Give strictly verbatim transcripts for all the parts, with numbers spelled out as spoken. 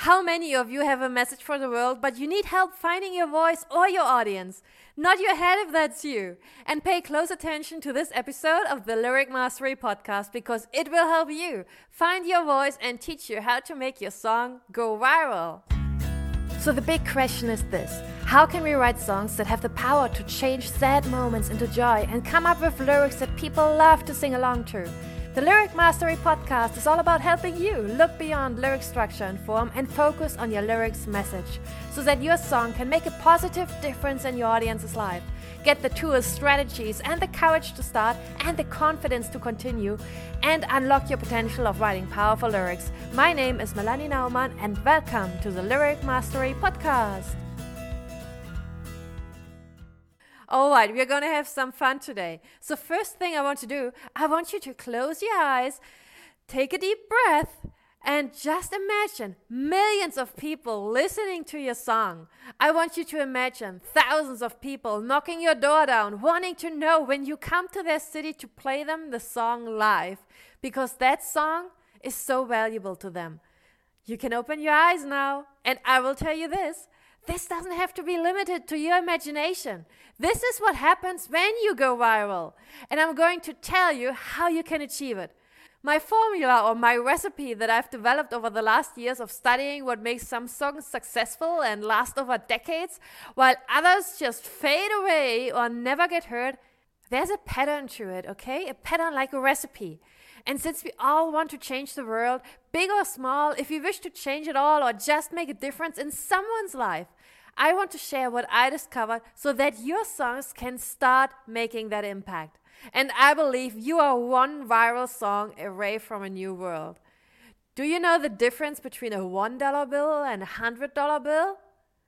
How many of you have a message for the world, but you need help finding your voice or your audience? Nod your head if that's you. And pay close attention to this episode of the Lyric Mastery Podcast, because it will help you find your voice and teach you how to make your song go viral. So the big question is this: how can we write songs that have the power to change sad moments into joy and come up with lyrics that people love to sing along to? The Lyric Mastery Podcast is all about helping you look beyond lyric structure and form and focus on your lyrics message, so that your song can make a positive difference in your audience's life. Get the tools, strategies, and the courage to start and the confidence to continue and unlock your potential of writing powerful lyrics. My name is Melanie Naumann, and welcome to the Lyric Mastery Podcast. All right, we're going to have some fun today. So first thing I want to do, I want you to close your eyes, take a deep breath, and just imagine millions of people listening to your song. I want you to imagine thousands of people knocking your door down, wanting to know when you come to their city to play them the song live, because that song is so valuable to them. You can open your eyes now, and I will tell you this. This doesn't have to be limited to your imagination. This is what happens when you go viral. And I'm going to tell you how you can achieve it. My formula or my recipe that I've developed over the last years of studying what makes some songs successful and last over decades, while others just fade away or never get heard, there's a pattern to it, okay? A pattern like a recipe. And since we all want to change the world, big or small, if you wish to change it all or just make a difference in someone's life, I want to share what I discovered so that your songs can start making that impact. And I believe you are one viral song away from a new world. Do you know the difference between a one dollar bill and a one hundred dollar bill?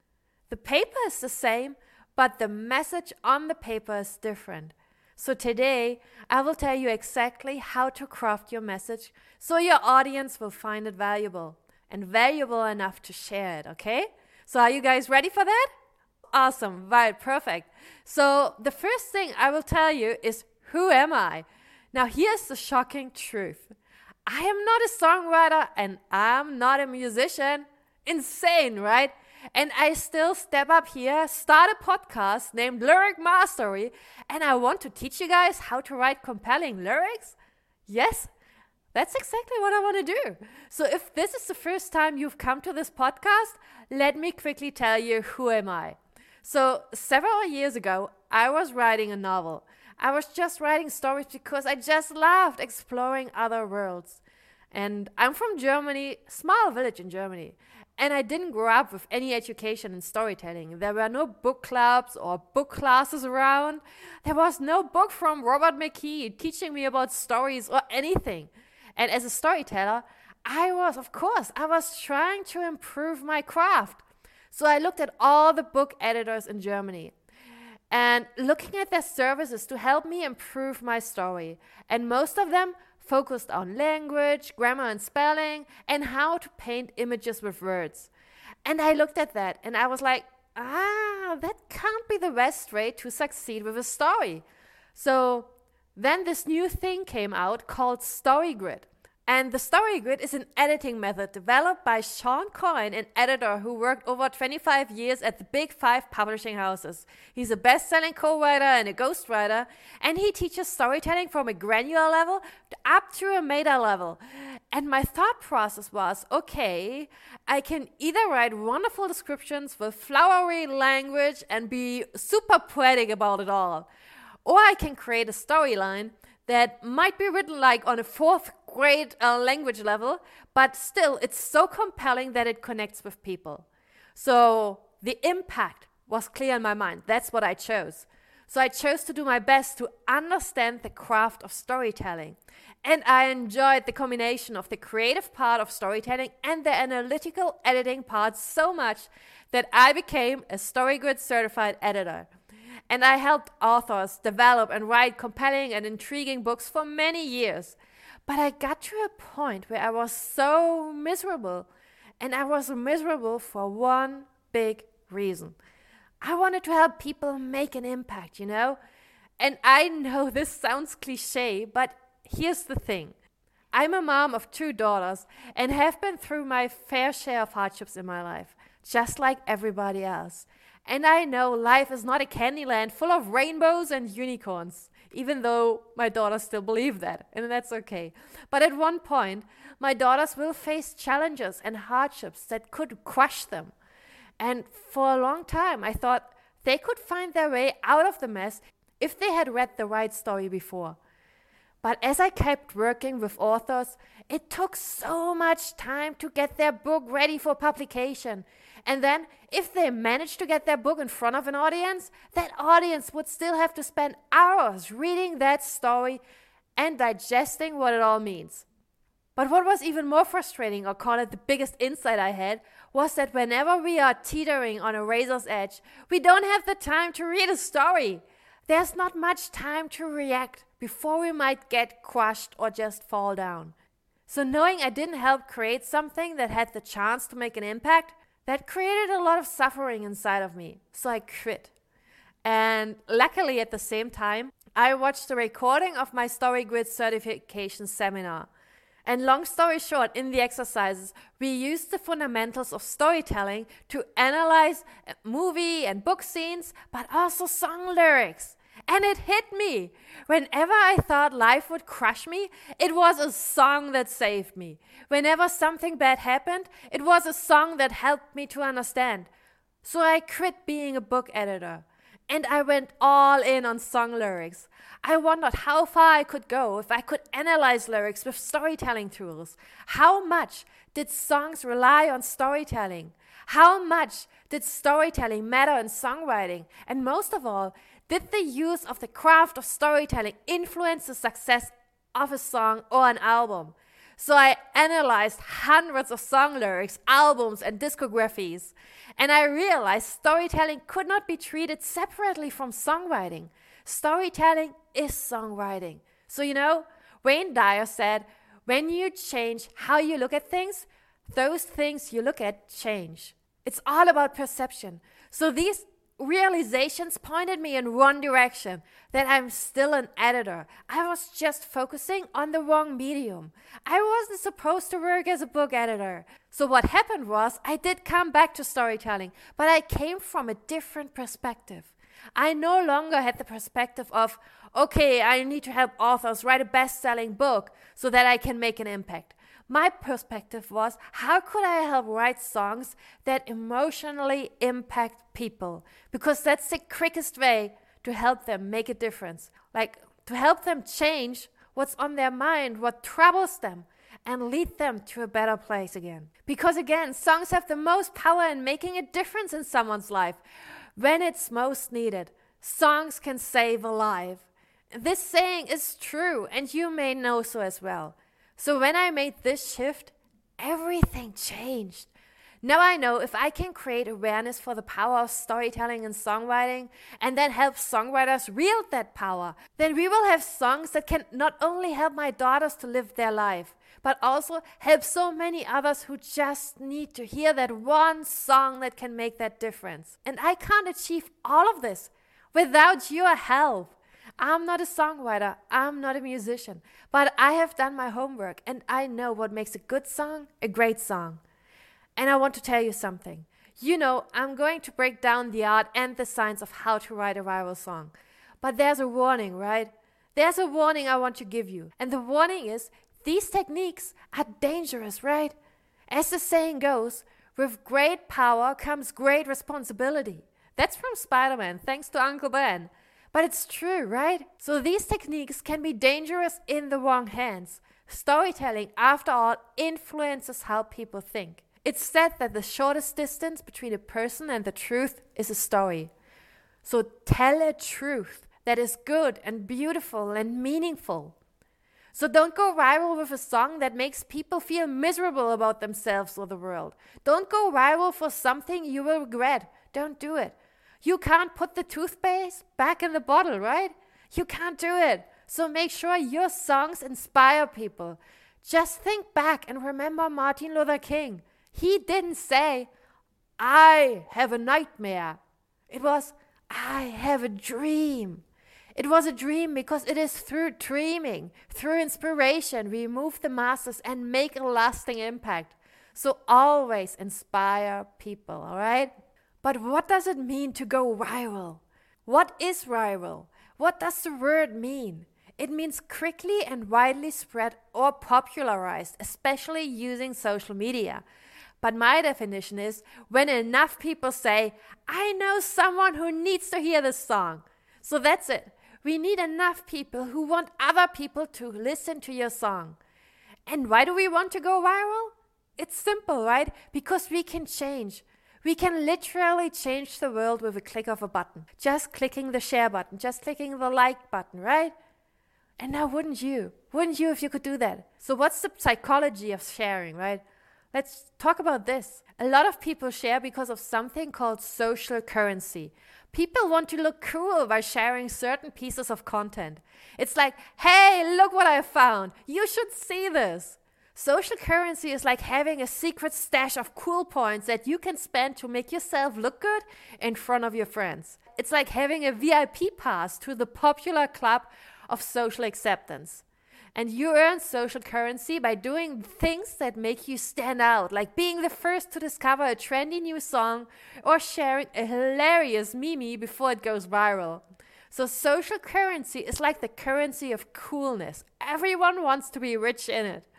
The paper is the same, but the message on the paper is different. So today, I will tell you exactly how to craft your message so your audience will find it valuable and valuable enough to share it, okay? So are you guys ready for that? Awesome, right, perfect. So the first thing I will tell you is, who am I? Now here's the shocking truth. I am not a songwriter and I'm not a musician. Insane, right? And I still step up here, start a podcast named Lyric Mastery, and I want to teach you guys how to write compelling lyrics? Yes, that's exactly what I want to do. So if this is the first time you've come to this podcast, let me quickly tell you, who am I? So several years ago, I was writing a novel. I was just writing stories because I just loved exploring other worlds. And I'm from Germany, small village in Germany. And I didn't grow up with any education in storytelling. There were no book clubs or book classes around. There was no book from Robert McKee teaching me about stories or anything. And as a storyteller, I was, of course, I was trying to improve my craft. So I looked at all the book editors in Germany and looking at their services to help me improve my story. And most of them focused on language, grammar and spelling, and how to paint images with words. And I looked at that and I was like, ah, that can't be the best way to succeed with a story. So then this new thing came out called StoryGrid. And the StoryGrid is an editing method developed by Sean Coyne, an editor who worked over twenty-five years at the big five publishing houses. He's a best-selling co-writer and a ghostwriter, and he teaches storytelling from a granular level up to a meta level. And my thought process was, okay, I can either write wonderful descriptions with flowery language and be super poetic about it all, or I can create a storyline that might be written like on a fourth grade uh, language level, but still it's so compelling that it connects with people. So the impact was clear in my mind. That's what I chose. So I chose to do my best to understand the craft of storytelling. And I enjoyed the combination of the creative part of storytelling and the analytical editing part so much that I became a StoryGrid certified editor. And I helped authors develop and write compelling and intriguing books for many years. But I got to a point where I was so miserable. And I was miserable for one big reason. I wanted to help people make an impact, you know? And I know this sounds cliche, but here's the thing. I'm a mom of two daughters and have been through my fair share of hardships in my life, just like everybody else. And I know life is not a candy land full of rainbows and unicorns, even though my daughters still believe that, and that's okay. But at one point, my daughters will face challenges and hardships that could crush them. And for a long time, I thought they could find their way out of the mess if they had read the right story before. But as I kept working with authors, it took so much time to get their book ready for publication. And then, if they managed to get their book in front of an audience, that audience would still have to spend hours reading that story and digesting what it all means. But what was even more frustrating, or call it the biggest insight I had, was that whenever we are teetering on a razor's edge, we don't have the time to read a story. There's not much time to react before we might get crushed or just fall down. So knowing I didn't help create something that had the chance to make an impact, that created a lot of suffering inside of me. So I quit. And luckily at the same time, I watched a recording of my StoryGrid certification seminar. And long story short, in the exercises, we used the fundamentals of storytelling to analyze movie and book scenes, but also song lyrics. And it hit me. Whenever I thought life would crush me, it was a song that saved me. Whenever something bad happened, it was a song that helped me to understand. So I quit being a book editor. And I went all in on song lyrics. I wondered how far I could go if I could analyze lyrics with storytelling tools. How much did songs rely on storytelling? How much did storytelling matter in songwriting? And most of all, did the use of the craft of storytelling influence the success of a song or an album? So I analyzed hundreds of song lyrics, albums, and discographies. And I realized storytelling could not be treated separately from songwriting. Storytelling is songwriting. So, you know, Wayne Dyer said, when you change how you look at things, those things you look at change. It's all about perception. So these realizations pointed me in one direction, that I'm still an editor. I was just focusing on the wrong medium. I wasn't supposed to work as a book editor. So what happened was, I did come back to storytelling, but I came from a different perspective. I no longer had the perspective of, okay, I need to help authors write a best-selling book so that I can make an impact. My perspective was, how could I help write songs that emotionally impact people? Because that's the quickest way to help them make a difference. Like, to help them change what's on their mind, what troubles them, and lead them to a better place again. Because again, songs have the most power in making a difference in someone's life. When it's most needed, songs can save a life. This saying is true, and you may know so as well. So when I made this shift, everything changed. Now I know if I can create awareness for the power of storytelling and songwriting, and then help songwriters wield that power, then we will have songs that can not only help my daughters to live their life, but also help so many others who just need to hear that one song that can make that difference. And I can't achieve all of this without your help. I'm not a songwriter, I'm not a musician, but I have done my homework and I know what makes a good song a great song. And I want to tell you something. You know, I'm going to break down the art and the science of how to write a viral song. But there's a warning, right? There's a warning I want to give you. And the warning is, these techniques are dangerous, right? As the saying goes, with great power comes great responsibility. That's from Spider-Man, thanks to Uncle Ben. But it's true, right? So these techniques can be dangerous in the wrong hands. Storytelling, after all, influences how people think. It's said that the shortest distance between a person and the truth is a story. So tell a truth that is good and beautiful and meaningful. So don't go viral with a song that makes people feel miserable about themselves or the world. Don't go viral for something you will regret. Don't do it. You can't put the toothpaste back in the bottle, right? You can't do it. So make sure your songs inspire people. Just think back and remember Martin Luther King. He didn't say, I have a nightmare. It was, I have a dream. It was a dream because it is through dreaming, through inspiration, we move the masses and make a lasting impact. So always inspire people, all right? But what does it mean to go viral? What is viral? What does the word mean? It means quickly and widely spread or popularized, especially using social media. But my definition is when enough people say, I know someone who needs to hear this song. So that's it. We need enough people who want other people to listen to your song. And why do we want to go viral? It's simple, right? Because we can change. We can literally change the world with a click of a button. Just clicking the share button, just clicking the like button, right? And now wouldn't you? Wouldn't you if you could do that? So what's the psychology of sharing, right? Let's talk about this. A lot of people share because of something called social currency. People want to look cool by sharing certain pieces of content. It's like, hey, look what I found. You should see this. Social currency is like having a secret stash of cool points that you can spend to make yourself look good in front of your friends. It's like having a V I P pass to the popular club of social acceptance. And you earn social currency by doing things that make you stand out, like being the first to discover a trendy new song or sharing a hilarious meme before it goes viral. So social currency is like the currency of coolness. Everyone wants to be rich in it.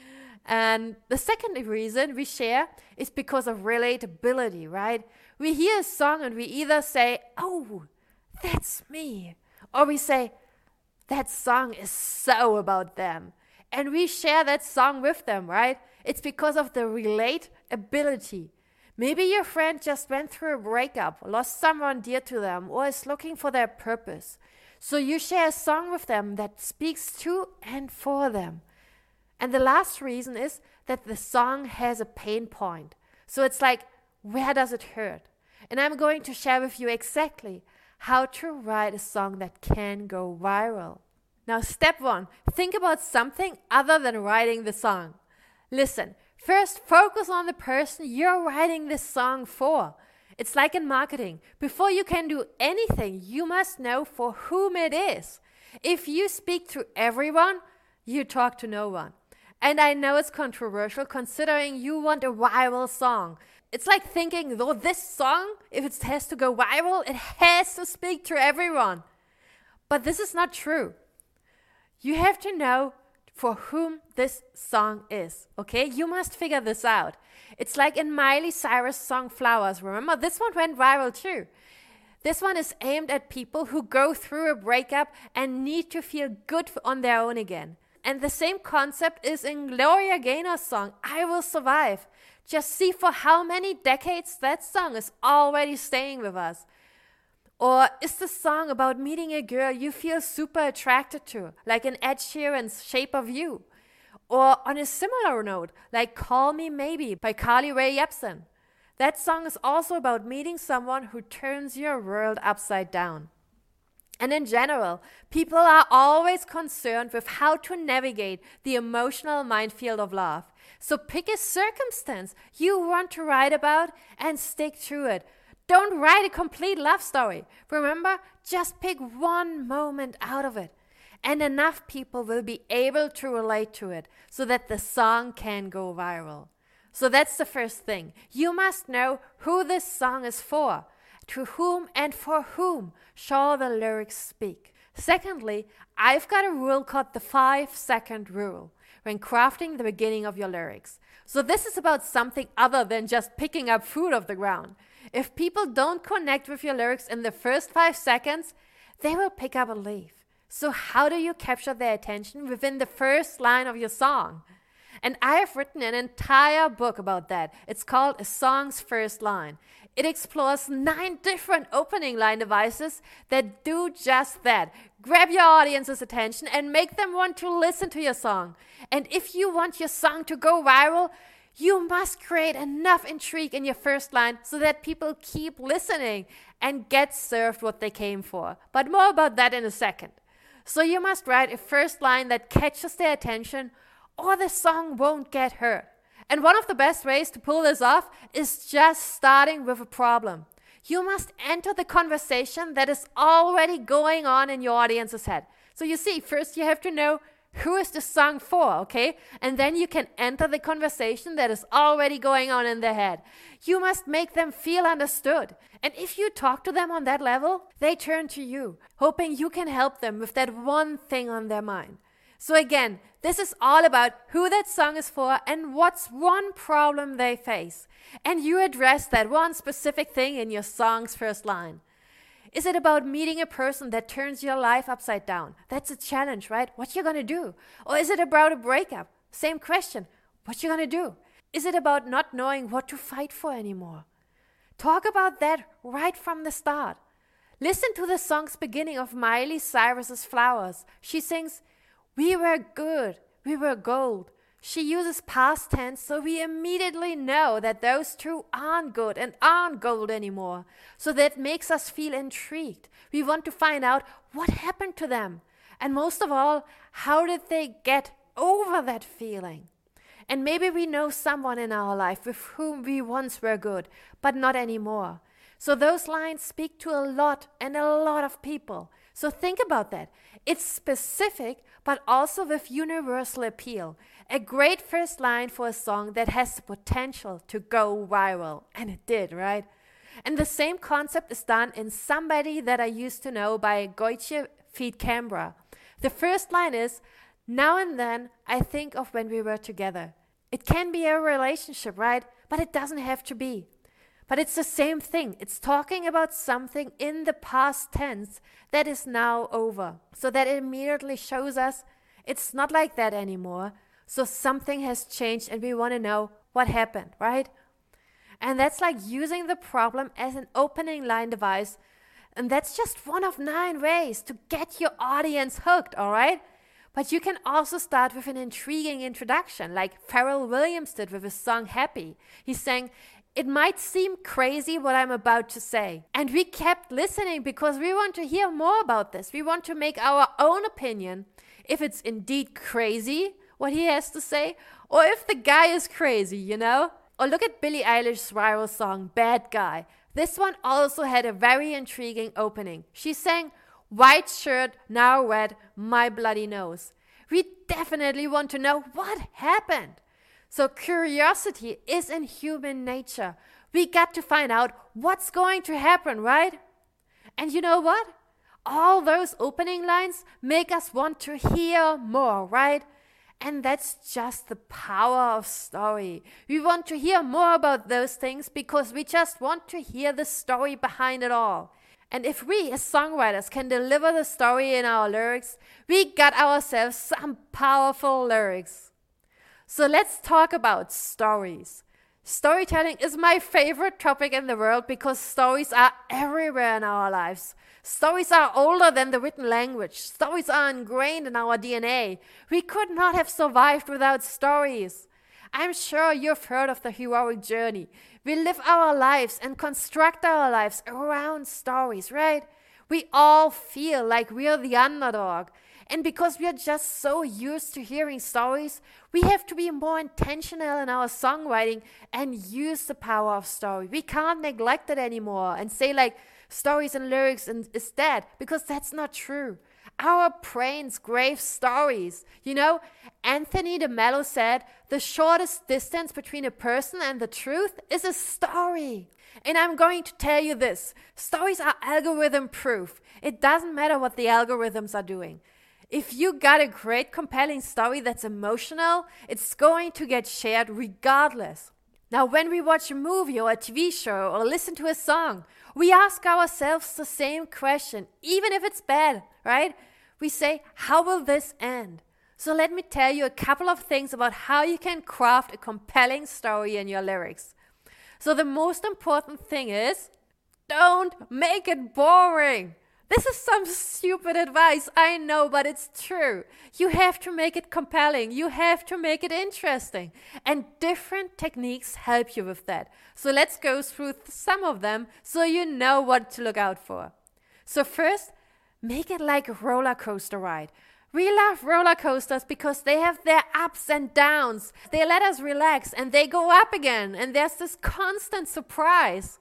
And the second reason we share is because of relatability, right? We hear a song and we either say, oh, that's me, or we say, that song is so about them. And we share that song with them, right? It's because of the relatability. Maybe your friend just went through a breakup, lost someone dear to them, or is looking for their purpose. So you share a song with them that speaks to and for them. And the last reason is that the song has a pain point. So it's like, where does it hurt? And I'm going to share with you exactly how to write a song that can go viral. Now, step one, think about something other than writing the song. Listen, first focus on the person you're writing this song for. It's like in marketing. Before you can do anything, you must know for whom it is. If you speak to everyone, you talk to no one. And I know it's controversial considering you want a viral song. It's like thinking, though, this song, if it has to go viral, it has to speak to everyone. But this is not true. You have to know for whom this song is, okay? You must figure this out. It's like in Miley Cyrus' song Flowers. Remember, this one went viral too. This one is aimed at people who go through a breakup and need to feel good on their own again. And the same concept is in Gloria Gaynor's song, I Will Survive. Just see for how many decades that song is already staying with us. Or is the song about meeting a girl you feel super attracted to, like in Ed Sheeran's Shape of You? Or on a similar note, like Call Me Maybe by Carly Rae Jepsen. That song is also about meeting someone who turns your world upside down. And in general, people are always concerned with how to navigate the emotional minefield of love. So pick a circumstance you want to write about and stick to it. Don't write a complete love story. Remember, just pick one moment out of it. And enough people will be able to relate to it so that the song can go viral. So that's the first thing. You must know who this song is for. To whom and for whom shall the lyrics speak? Secondly, I've got a rule called the five-second rule when crafting the beginning of your lyrics. So this is about something other than just picking up food off the ground. If people don't connect with your lyrics in the first five seconds, they will pick up and leave. So how do you capture their attention within the first line of your song? And I have written an entire book about that. It's called A Song's First Line. It explores nine different opening line devices that do just that. Grab your audience's attention and make them want to listen to your song. And if you want your song to go viral, you must create enough intrigue in your first line so that people keep listening and get served what they came for. But more about that in a second. So you must write a first line that catches their attention, or the song won't get heard. And one of the best ways to pull this off is just starting with a problem. You must enter the conversation that is already going on in your audience's head. So you see, first you have to know who is the song for, okay? And then you can enter the conversation that is already going on in their head. You must make them feel understood. And if you talk to them on that level, they turn to you, hoping you can help them with that one thing on their mind. So again, this is all about who that song is for and what's one problem they face. And you address that one specific thing in your song's first line. Is it about meeting a person that turns your life upside down? That's a challenge, right? What you gonna do? Or is it about a breakup? Same question. What you gonna do? Is it about not knowing what to fight for anymore? Talk about that right from the start. Listen to the song's beginning of Miley Cyrus's Flowers. She sings, "We were good, we were gold." She uses past tense, so we immediately know that those two aren't good and aren't gold anymore. So that makes us feel intrigued. We want to find out what happened to them. And most of all, how did they get over that feeling? And maybe we know someone in our life with whom we once were good, but not anymore. So those lines speak to a lot and a lot of people. So think about that. It's specific, but also with universal appeal. A great first line for a song that has the potential to go viral. And it did, right? And the same concept is done in Somebody That I Used to Know by Gotye feat. Cambra. The first line is, "Now and then I think of when we were together." It can be a relationship, right? But it doesn't have to be. But it's the same thing. It's talking about something in the past tense that is now over. So that it immediately shows us it's not like that anymore. So something has changed and we want to know what happened, right? And that's like using the problem as an opening line device. And that's just one of nine ways to get your audience hooked, all right? But you can also start with an intriguing introduction, like Pharrell Williams did with his song Happy. He's saying, "It might seem crazy what I'm about to say." And we kept listening because we want to hear more about this. We want to make our own opinion if it's indeed crazy what he has to say, or if the guy is crazy, you know? Or look at Billie Eilish's viral song, Bad Guy. This one also had a very intriguing opening. She sang, "White shirt, now red, my bloody nose." We definitely want to know what happened. So curiosity is in human nature. We got to find out what's going to happen, right? And you know what? All those opening lines make us want to hear more, right? And that's just the power of story. We want to hear more about those things because we just want to hear the story behind it all. And if we as songwriters can deliver the story in our lyrics, we got ourselves some powerful lyrics. So let's talk about stories. Storytelling is my favorite topic in the world because stories are everywhere in our lives. Stories are older than the written language. Stories are ingrained in our D N A. We could not have survived without stories. I'm sure you've heard of the heroic journey. We live our lives and construct our lives around stories, right? We all feel like we're the underdog. And because we are just so used to hearing stories, we have to be more intentional in our songwriting and use the power of story. We can't neglect it anymore and say like stories and lyrics and is dead, because that's not true. Our brains crave stories. You know, Anthony DeMello said, "The shortest distance between a person and the truth is a story." And I'm going to tell you this. Stories are algorithm proof. It doesn't matter what the algorithms are doing. If you got a great, compelling story that's emotional, it's going to get shared regardless. Now, when we watch a movie or a T V show or listen to a song, we ask ourselves the same question, even if it's bad, right? We say, how will this end? So let me tell you a couple of things about how you can craft a compelling story in your lyrics. So the most important thing is, don't make it boring. This is some stupid advice, I know, but it's true. You have to make it compelling. You have to make it interesting. And different techniques help you with that. So let's go through some of them so you know what to look out for. So first, make it like a roller coaster ride. We love roller coasters because they have their ups and downs. They let us relax and they go up again. And there's this constant surprise.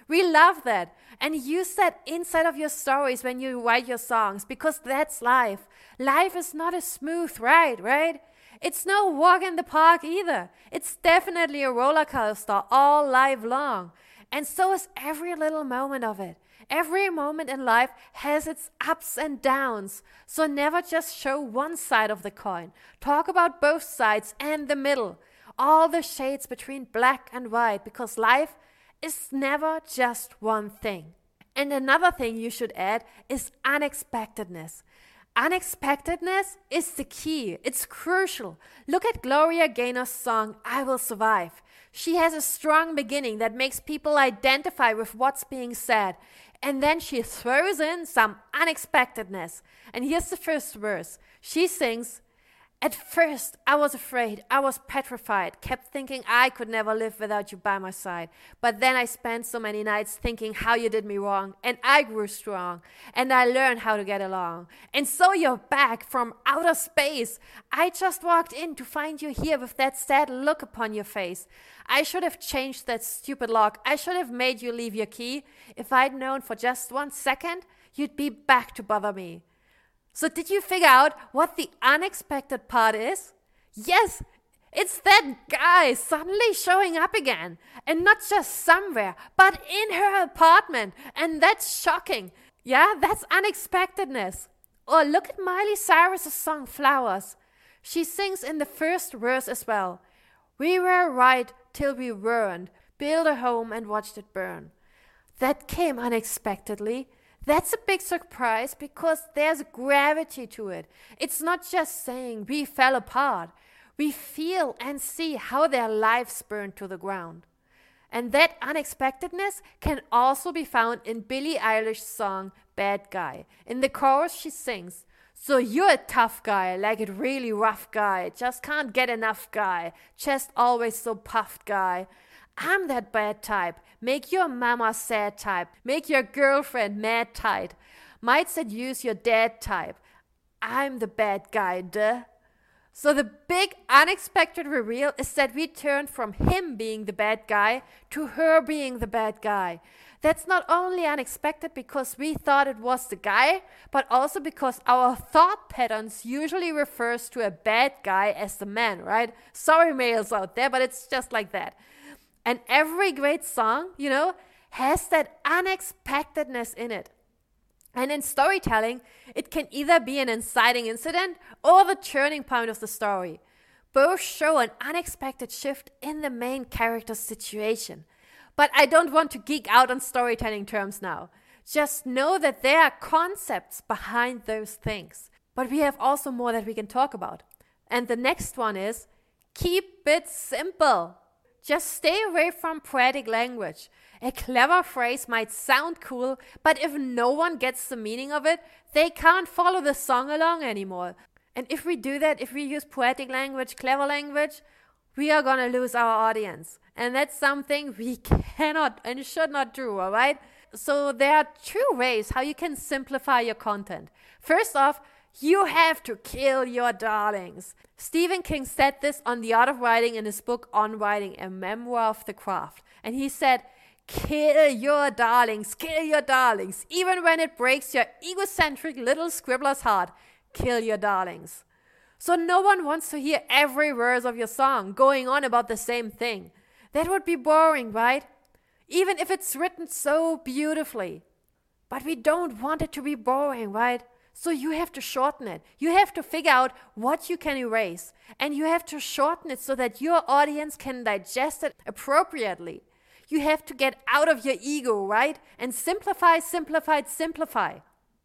We love that. And use that inside of your stories when you write your songs, because that's life. Life is not a smooth ride, right? It's no walk in the park either. It's definitely a roller coaster all life long. And so is every little moment of it. Every moment in life has its ups and downs. So never just show one side of the coin. Talk about both sides and the middle. All the shades between black and white, because life is never just one thing. And another thing you should add is unexpectedness. Unexpectedness is the key. It's crucial. Look at Gloria Gaynor's song, I Will Survive. She has a strong beginning that makes people identify with what's being said. And then she throws in some unexpectedness. And here's the first verse. She sings, at first, I was afraid, I was petrified, kept thinking I could never live without you by my side. But then I spent so many nights thinking how you did me wrong, and I grew strong, and I learned how to get along. And so you're back from outer space. I just walked in to find you here with that sad look upon your face. I should have changed that stupid lock. I should have made you leave your key. If I'd known for just one second, you'd be back to bother me. So did you figure out what the unexpected part is? Yes, it's that guy suddenly showing up again. And not just somewhere, but in her apartment. And that's shocking. Yeah, that's unexpectedness. Or look at Miley Cyrus' song Flowers. She sings in the first verse as well. We were right till we weren't. Build a home and watched it burn. That came unexpectedly. That's a big surprise because there's gravity to it. It's not just saying we fell apart. We feel and see how their lives burned to the ground. And that unexpectedness can also be found in Billie Eilish's song Bad Guy. In the chorus she sings, so you're a tough guy, like a really rough guy, just can't get enough guy, chest always so puffed guy. I'm that bad type, make your mama sad type, make your girlfriend mad tight, might seduce your dad type. I'm the bad guy, duh. So the big unexpected reveal is that we turn from him being the bad guy to her being the bad guy. That's not only unexpected because we thought it was the guy, but also because our thought patterns usually refers to a bad guy as the man, right? Sorry males out there, but it's just like that. And every great song, you know, has that unexpectedness in it. And in storytelling, it can either be an inciting incident or the turning point of the story. Both show an unexpected shift in the main character's situation. But I don't want to geek out on storytelling terms now. Just know that there are concepts behind those things. But we have also more that we can talk about. And the next one is, keep it simple. Just stay away from poetic language. A clever phrase might sound cool, but if no one gets the meaning of it, they can't follow the song along anymore. And if we do that, if we use poetic language, clever language, we are going to lose our audience. And that's something we cannot and should not do, all right? So there are two ways how you can simplify your content. First off, you have to kill your darlings. Stephen King said this on The Art of Writing in his book On Writing, a memoir of the craft. And he said, kill your darlings, kill your darlings. Even when it breaks your egocentric little scribbler's heart, kill your darlings. So no one wants to hear every verse of your song going on about the same thing. That would be boring, right? Even if it's written so beautifully. But we don't want it to be boring, right? So you have to shorten it. You have to figure out what you can erase. And you have to shorten it so that your audience can digest it appropriately. You have to get out of your ego, right? And simplify, simplify, simplify.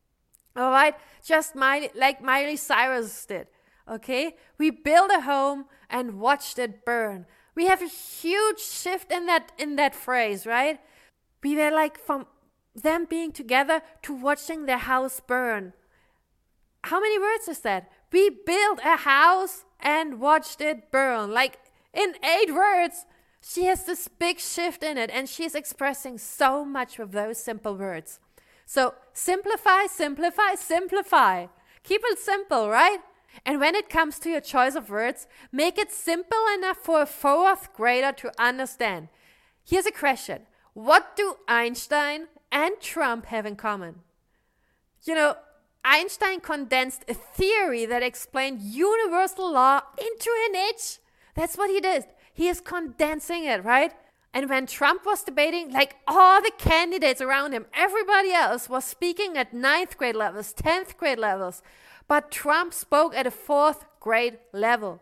All right? Just Miley, like Miley Cyrus did. Okay? We built a home and watched it burn. We have a huge shift in that in that phrase, right? We were like from them being together to watching their house burn. How many words is that? We built a house and watched it burn. Like in eight words, she has this big shift in it and she's expressing so much with those simple words. So simplify, simplify, simplify. Keep it simple, right? And when it comes to your choice of words, make it simple enough for a fourth grader to understand. Here's a question. What do Einstein and Trump have in common? You know, Einstein condensed a theory that explained universal law into an inch. That's what he did. He is condensing it, right? And when Trump was debating, like all the candidates around him, everybody else was speaking at ninth grade levels, tenth grade levels. But Trump spoke at a fourth grade level.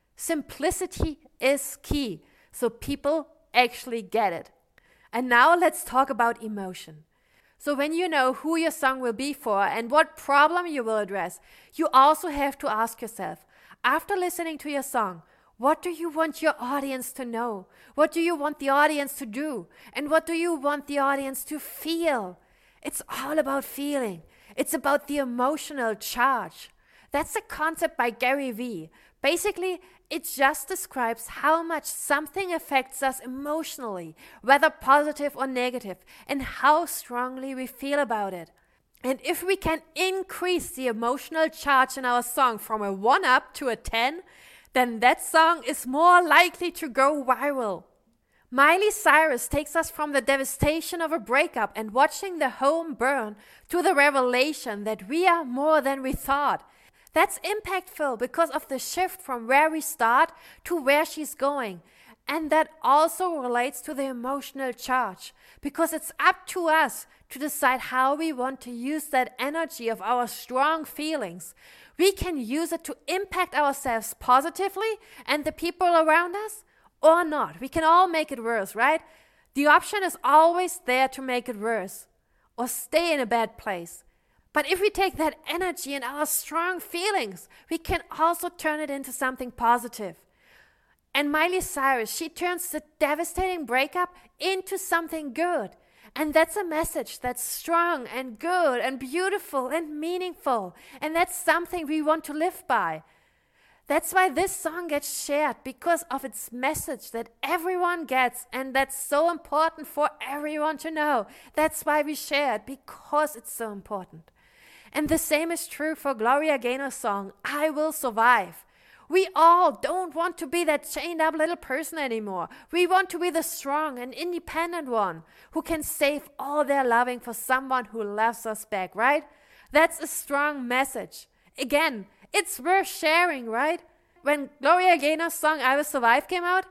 Simplicity is key, so people actually get it. And now let's talk about emotion. So when you know who your song will be for and what problem you will address, you also have to ask yourself, after listening to your song, what do you want your audience to know? What do you want the audience to do? And what do you want the audience to feel? It's all about feeling. It's about the emotional charge. That's a concept by Gary Vee. Basically, it just describes how much something affects us emotionally, whether positive or negative, and how strongly we feel about it. And if we can increase the emotional charge in our song from a one up to a ten, then that song is more likely to go viral. Miley Cyrus takes us from the devastation of a breakup and watching the home burn to the revelation that we are more than we thought. That's impactful because of the shift from where we start to where she's going. And that also relates to the emotional charge because it's up to us to decide how we want to use that energy of our strong feelings. We can use it to impact ourselves positively and the people around us, or not. We can all make it worse, right? The option is always there to make it worse or stay in a bad place. But if we take that energy and our strong feelings, we can also turn it into something positive. And Miley Cyrus, she turns the devastating breakup into something good. And that's a message that's strong and good and beautiful and meaningful. And that's something we want to live by. That's why this song gets shared, because of its message that everyone gets, and that's so important for everyone to know. That's why we share it, because it's so important. And the same is true for Gloria Gaynor's song, I Will Survive. We all don't want to be that chained up little person anymore. We want to be the strong and independent one who can save all their loving for someone who loves us back, right? That's a strong message. Again, it's worth sharing, right? When Gloria Gaynor's song I Will Survive came out,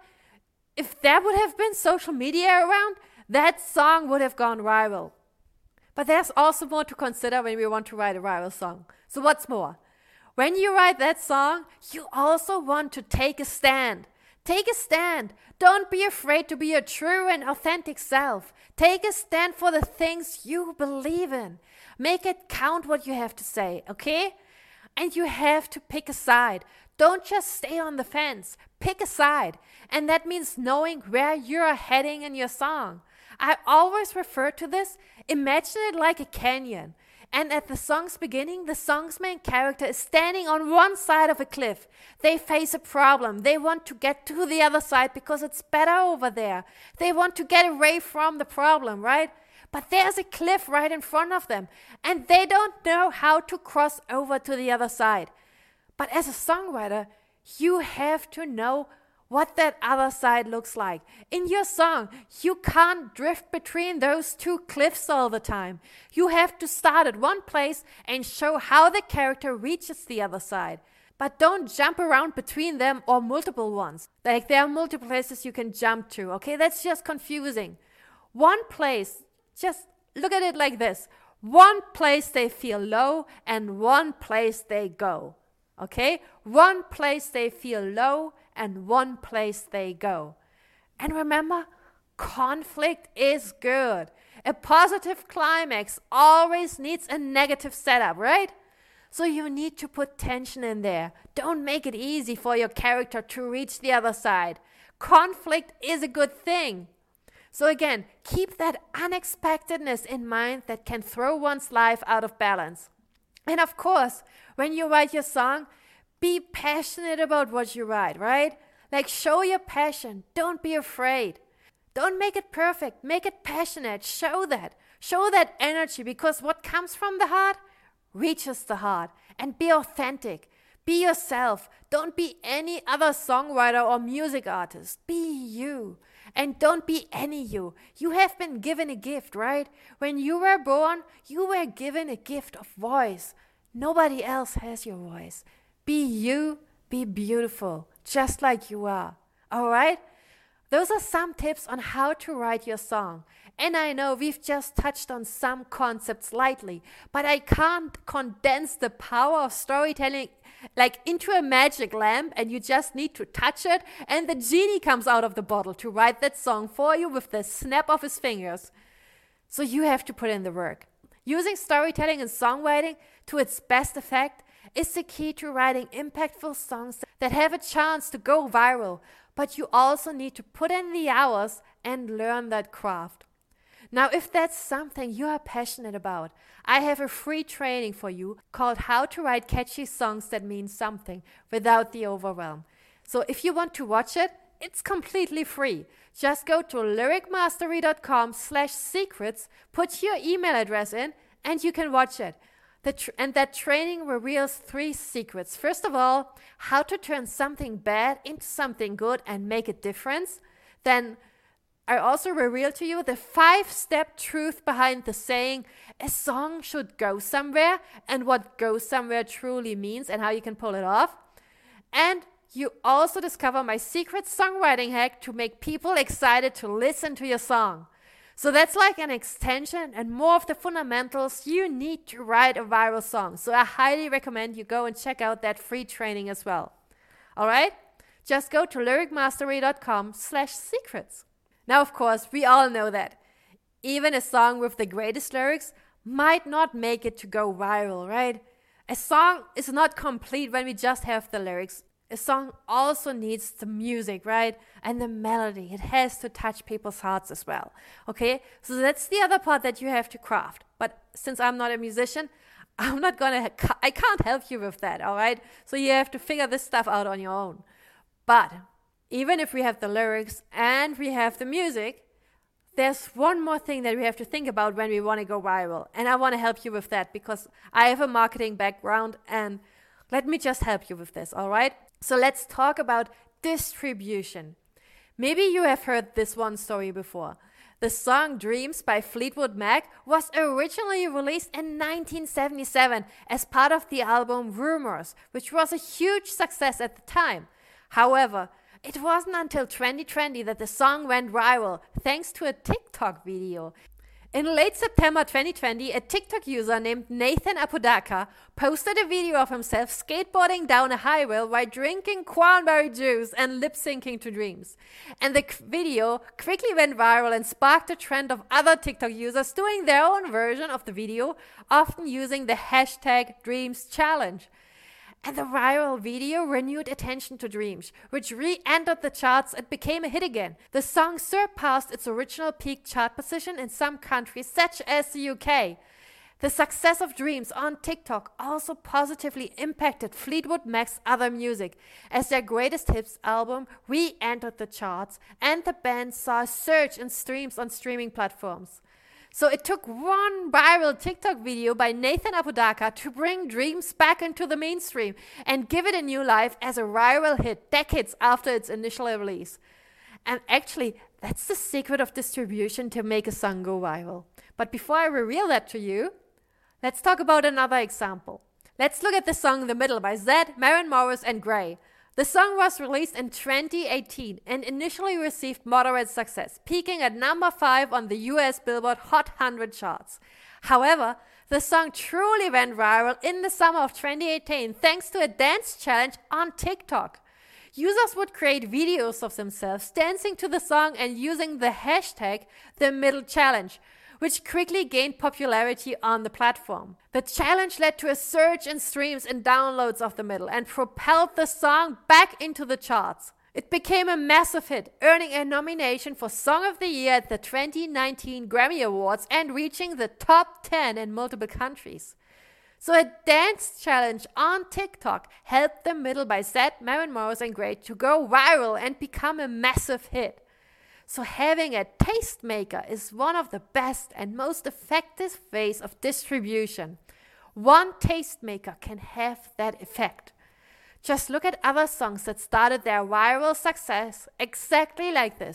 if there would have been social media around, that song would have gone viral. But there's also more to consider when we want to write a viral song. So what's more? When you write that song, you also want to take a stand. Take a stand. Don't be afraid to be your true and authentic self. Take a stand for the things you believe in. Make it count what you have to say, okay? And you have to pick a side. Don't just stay on the fence. Pick a side. And that means knowing where you're heading in your song. I always refer to this, imagine it like a canyon. And at the song's beginning, the song's main character is standing on one side of a cliff. They face a problem. They want to get to the other side because it's better over there. They want to get away from the problem, right? But there's a cliff right in front of them, and they don't know how to cross over to the other side. But as a songwriter, you have to know what that other side looks like. In your song, you can't drift between those two cliffs all the time. You have to start at one place and show how the character reaches the other side. But don't jump around between them or multiple ones. Like there are multiple places you can jump to, okay? That's just confusing. One place, just look at it like this. One place they feel low and one place they go, okay? One place they feel low and one place they go. And remember, conflict is good. A positive climax always needs a negative setup, right? So you need to put tension in there. Don't make it easy for your character to reach the other side. Conflict is a good thing. So again, keep that unexpectedness in mind that can throw one's life out of balance. And of course, when you write your song, be passionate about what you write, right? Like show your passion. Don't be afraid. Don't make it perfect. Make it passionate. Show that. Show that energy, because what comes from the heart reaches the heart. And be authentic. Be yourself. Don't be any other songwriter or music artist. Be you. And don't be any you. You have been given a gift, right? When you were born, you were given a gift of voice. Nobody else has your voice. Be you, be beautiful, just like you are. All right? Those are some tips on how to write your song. And I know we've just touched on some concepts lightly, but I can't condense the power of storytelling like into a magic lamp, and you just need to touch it and the genie comes out of the bottle to write that song for you with the snap of his fingers. So you have to put in the work. Using storytelling and songwriting to its best effect is the key to writing impactful songs that have a chance to go viral, but you also need to put in the hours and learn that craft. Now, if that's something you are passionate about, I have a free training for you called How to Write Catchy Songs That Mean Something Without the Overwhelm. So if you want to watch it, it's completely free. Just go to lyricmastery.com slash secrets, put your email address in, and you can watch it. The tr- and that training reveals three secrets. First of all, how to turn something bad into something good and make a difference. Then I also reveal to you the five-step truth behind the saying, a song should go somewhere, and what go somewhere truly means and how you can pull it off. And you also discover my secret songwriting hack to make people excited to listen to your song. So that's like an extension and more of the fundamentals you need to write a viral song. So I highly recommend you go and check out that free training as well. All right? Just go to lyricmastery.com slash secrets. Now, of course, we all know that even a song with the greatest lyrics might not make it to go viral, right? A song is not complete when we just have the lyrics. A song also needs the music, right? And the melody. It has to touch people's hearts as well. Okay? So that's the other part that you have to craft. But since I'm not a musician, I'm not gonna, I can't help you with that, all right? So you have to figure this stuff out on your own. But even if we have the lyrics and we have the music, there's one more thing that we have to think about when we want to go viral. And I want to help you with that because I have a marketing background, and let me just help you with this, all right? So let's talk about distribution. Maybe you have heard this one story before. The song Dreams by Fleetwood Mac was originally released in nineteen seventy-seven as part of the album Rumours, which was a huge success at the time. However, it wasn't until twenty twenty that the song went viral thanks to a TikTok video. In late September twenty twenty, a TikTok user named Nathan Apodaca posted a video of himself skateboarding down a highway while drinking cranberry juice and lip-syncing to Dreams. And the video quickly went viral and sparked a trend of other TikTok users doing their own version of the video, often using the hashtag Dreams Challenge. And the viral video renewed attention to Dreams, which re-entered the charts and became a hit again. The song surpassed its original peak chart position in some countries, such as the U K. The success of Dreams on TikTok also positively impacted Fleetwood Mac's other music, as their greatest hits album re-entered the charts, and the band saw a surge in streams on streaming platforms. So it took one viral TikTok video by Nathan Apodaca to bring Dreams back into the mainstream and give it a new life as a viral hit decades after its initial release. And actually, that's the secret of distribution to make a song go viral. But before I reveal that to you, let's talk about another example. Let's look at the song The Middle by Zedd, Maren Morris, and Grey. The song was released in twenty eighteen and initially received moderate success, peaking at number five on the U S Billboard Hot one hundred charts. However, the song truly went viral in the summer of twenty eighteen thanks to a dance challenge on TikTok. Users would create videos of themselves dancing to the song and using the hashtag The Middle Challenge, which quickly gained popularity on the platform. The challenge led to a surge in streams and downloads of The Middle and propelled the song back into the charts. It became a massive hit, earning a nomination for Song of the Year at the twenty nineteen Grammy Awards and reaching the top ten in multiple countries. So a dance challenge on TikTok helped The Middle by Zedd, Maren Morris, and Grey to go viral and become a massive hit. So having a tastemaker is one of the best and most effective ways of distribution. One tastemaker can have that effect. Just look at other songs that started their viral success exactly like this,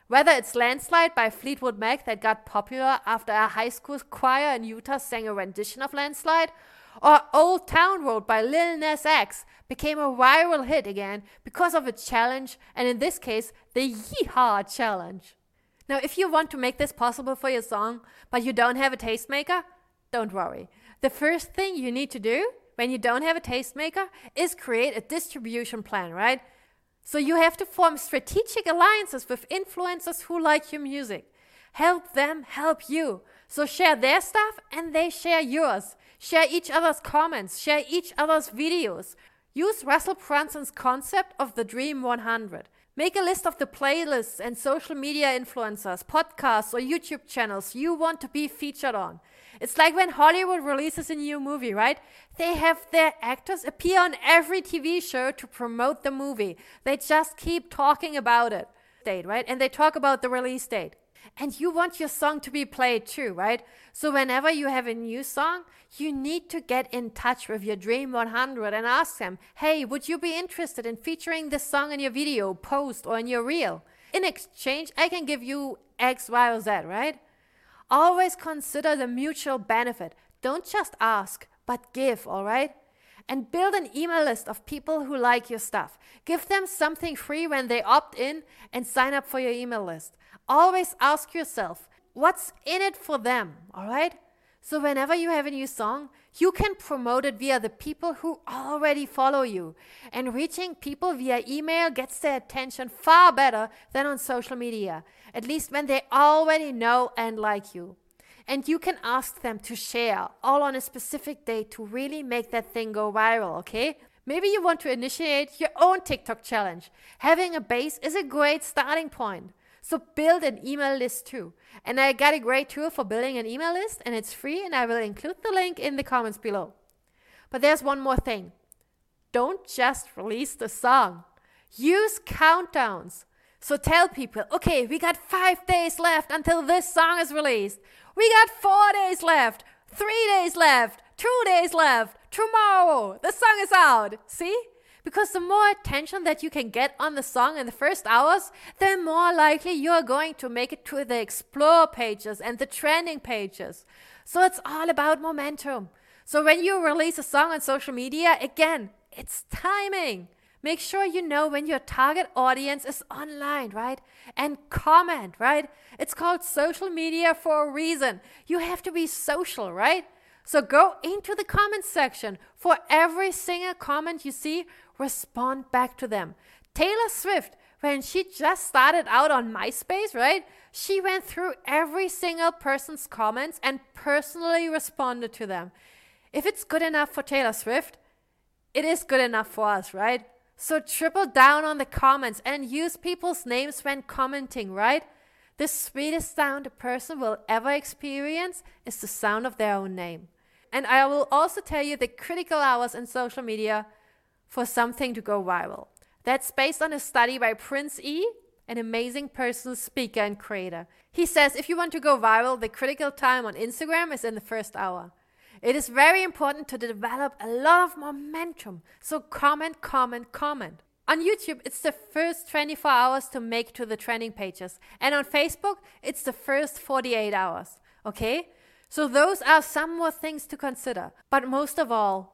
Whether it's Landslide by Fleetwood Mac that got popular after a high school choir in Utah sang a rendition of Landslide, or Old Town Road by Lil Nas X became a viral hit again because of a challenge, and in this case, the Yeehaw Challenge. Now, if you want to make this possible for your song, but you don't have a tastemaker, don't worry. The first thing you need to do when you don't have a tastemaker is create a distribution plan, right? So you have to form strategic alliances with influencers who like your music. Help them help you. So share their stuff and they share yours. Share each other's comments. Share each other's videos. Use Russell Brunson's concept of the Dream one hundred. Make a list of the playlists and social media influencers, podcasts, or YouTube channels you want to be featured on. It's like when Hollywood releases a new movie, right? They have their actors appear on every T V show to promote the movie. They just keep talking about it, date, right? And they talk about the release date. And you want your song to be played too, right? So whenever you have a new song, you need to get in touch with your Dream one hundred and ask them, hey, would you be interested in featuring this song in your video, post, or in your reel? In exchange, I can give you X, Y, or Z, right? Always consider the mutual benefit. Don't just ask, but give, all right? And build an email list of people who like your stuff. Give them something free when they opt in and sign up for your email list. Always ask yourself, what's in it for them, all right? So whenever you have a new song, you can promote it via the people who already follow you. And reaching people via email gets their attention far better than on social media, at least when they already know and like you. And you can ask them to share, all on a specific day, to really make that thing go viral, okay? Maybe you want to initiate your own TikTok challenge. Having a base is a great starting point. So build an email list too. And I got a great tool for building an email list, and it's free, and I will include the link in the comments below. But there's one more thing. Don't just release the song. Use countdowns. So tell people, okay, we got five days left until this song is released. We got four days left, three days left, two days left, tomorrow, the song is out. See? Because the more attention that you can get on the song in the first hours, the more likely you're going to make it to the explore pages and the trending pages. So it's all about momentum. So when you release a song on social media, again, it's timing. Make sure you know when your target audience is online, right? And comment, right? It's called social media for a reason. You have to be social, right? So go into the comment section. For every single comment you see, respond back to them. Taylor Swift, when she just started out on MySpace, right? She went through every single person's comments and personally responded to them. If it's good enough for Taylor Swift, it is good enough for us, right? So triple down on the comments and use people's names when commenting, right? The sweetest sound a person will ever experience is the sound of their own name. And I will also tell you the critical hours in social media for something to go viral. That's based on a study by Prince E, an amazing personal speaker and creator. He says if you want to go viral, the critical time on Instagram is in the first hour. It is very important to develop a lot of momentum. So comment, comment, comment. On YouTube, it's the first twenty-four hours to make to the trending pages. And on Facebook, it's the first forty-eight hours. Okay? So those are some more things to consider. But most of all,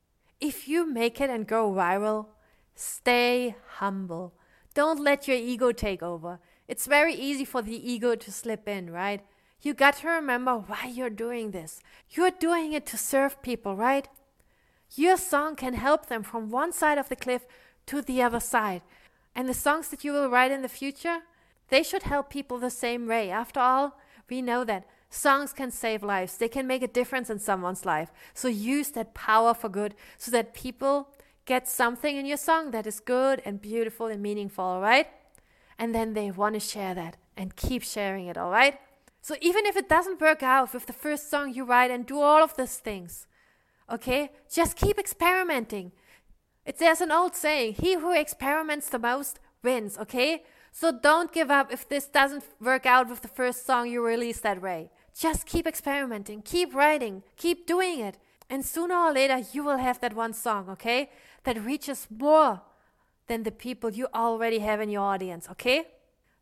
if you make it and go viral, stay humble. Don't let your ego take over. It's very easy for the ego to slip in, right? You got to remember why you're doing this. You're doing it to serve people, right? Your song can help them from one side of the cliff to the other side. And the songs that you will write in the future, they should help people the same way. After all, we know that songs can save lives. They can make a difference in someone's life. So use that power for good so that people get something in your song that is good and beautiful and meaningful, all right? And then they want to share that and keep sharing it, all right? So even if it doesn't work out with the first song you write and do all of these things, okay, just keep experimenting. It's, there's an old saying, he who experiments the most wins, okay? So don't give up if this doesn't work out with the first song you release that way. Just keep experimenting, keep writing, keep doing it. And sooner or later, you will have that one song, okay, that reaches more than the people you already have in your audience, okay?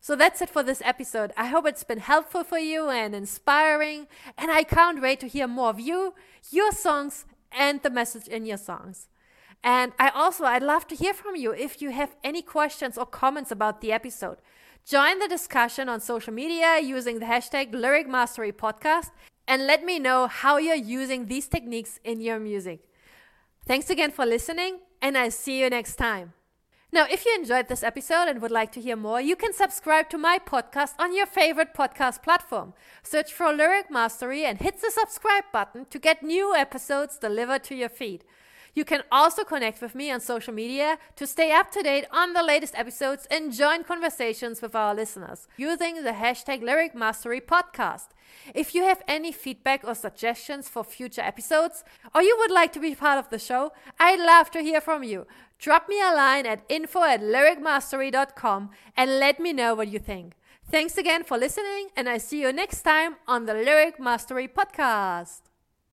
So that's it for this episode. I hope it's been helpful for you and inspiring, and I can't wait to hear more of you, your songs, and the message in your songs. And I also, I'd love to hear from you if you have any questions or comments about the episode. Join the discussion on social media using the hashtag Lyric Mastery Podcast, and let me know how you're using these techniques in your music. Thanks again for listening, and I'll see you next time. Now, if you enjoyed this episode and would like to hear more, you can subscribe to my podcast on your favorite podcast platform. Search for Lyric Mastery and hit the subscribe button to get new episodes delivered to your feed. You can also connect with me on social media to stay up to date on the latest episodes and join conversations with our listeners using the hashtag Lyric Mastery Podcast. If you have any feedback or suggestions for future episodes, or you would like to be part of the show, I'd love to hear from you. Drop me a line at info at lyric mastery dot com and let me know what you think. Thanks again for listening, and I see you next time on the Lyric Mastery Podcast.